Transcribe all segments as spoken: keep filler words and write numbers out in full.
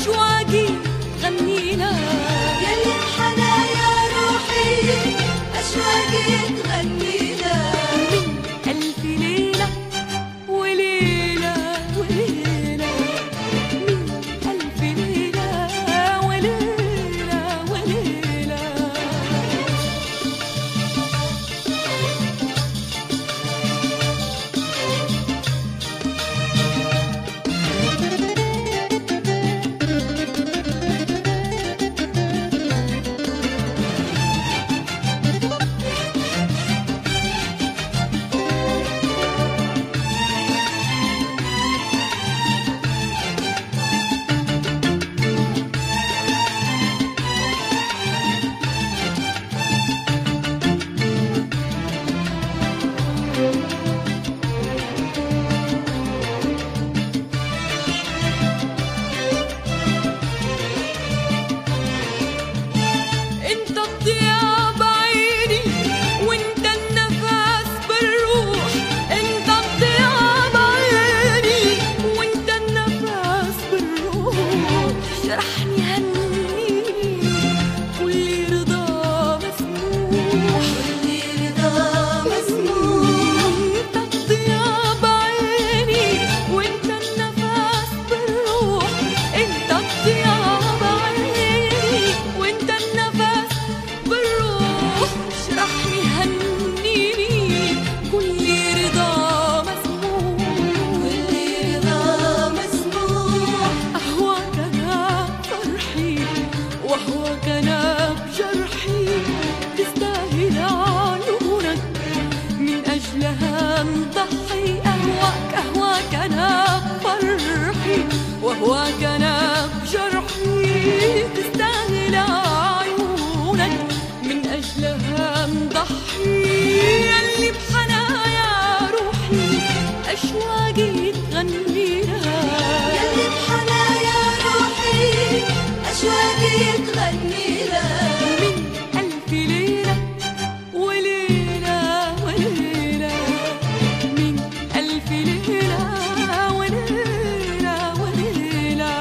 أشواقي غني لها. يلي انحنى يا روحي أشواقي تغني لها. من ألف ليلة وليلة وليلة، من ألف ليلة وليلة وليلة. انت الضياء بعيني وانت النفس بالروح، انت الضياء بعيني وانت النفس بالروح. جرحني هنيني كل رضا مسموح، كل رضا مسموح. انت الضياء بعيني وانت النفس بالروح، انت الضياء بعيني وانت النفس بالروح. جرحني هنيني كل رضا مسموح، كل رضا مسموح. أهواك أنا فرحي وأهواك أنا بجرحي، تستاهل عيونك من أجلها نضحي. أهواك أهواك أنا فرحي وأهواك أنا بجرحي، تستاهل عيونك من أجلها نضحي. يلي بحنايا روحي أشواقي تغني لها. يلي انحنى يا روحي أشواقي تغني لها. من ألف ليلة وليلة وليلة، من ألف ليلة وليلة وليلة.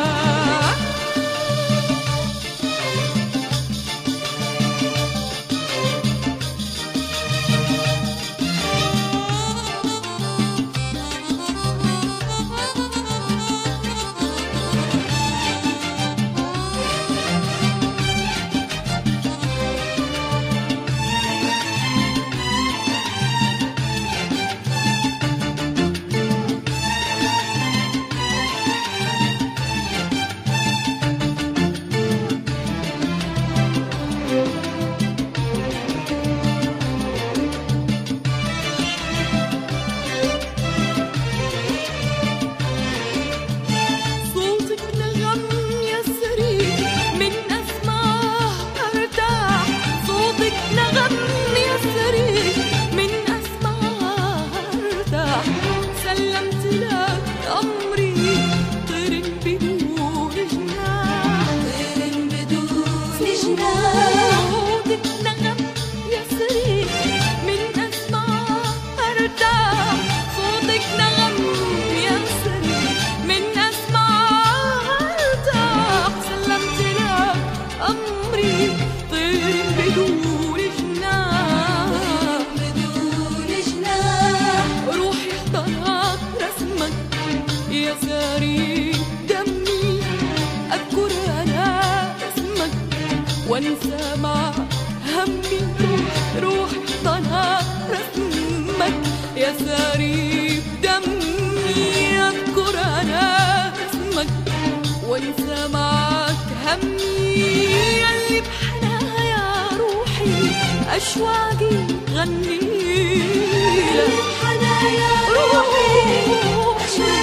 صوتك نغم يسري من أسمعه أرتاح، صوتك نغم يسري من أسمعه أرتاح. سلمت لك أمري طير بدون جناح، طير بدون جناح. صوتك نغم يسري من أسمعه أرتاح، صوتك نغم يسري من أسمعه أرتاح. سلمت لك أمري طير بدون جناح، بدون جناح. روحي احضنك رسمك يا ساري دمي، أذكر أنا اسمك وانسى مع همي. روح روحي احضنك رسمك يا ساري دمي، أذكر أنا اسمك وانسى معك همي. يلي بحنايا روحي أشواقي غني يلي لك. انحنى يا روحي أشواقي